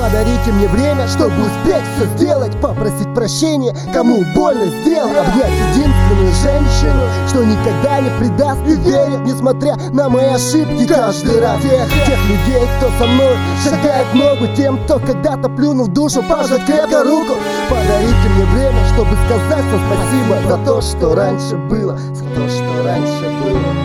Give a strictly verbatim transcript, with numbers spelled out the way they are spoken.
Подарите мне время, чтобы успеть все сделать. Попросить прощения, кому больно сделал. Обнять единственную женщину, что никогда не предаст и верит, несмотря на мои ошибки каждый раз. Тех, тех людей, кто со мной шагает в ногу, тем, кто когда-то плюнул в душу, пожать крепко руку. Подарите мне время, чтобы сказать вам спасибо за то, что раньше было, за то, что раньше было.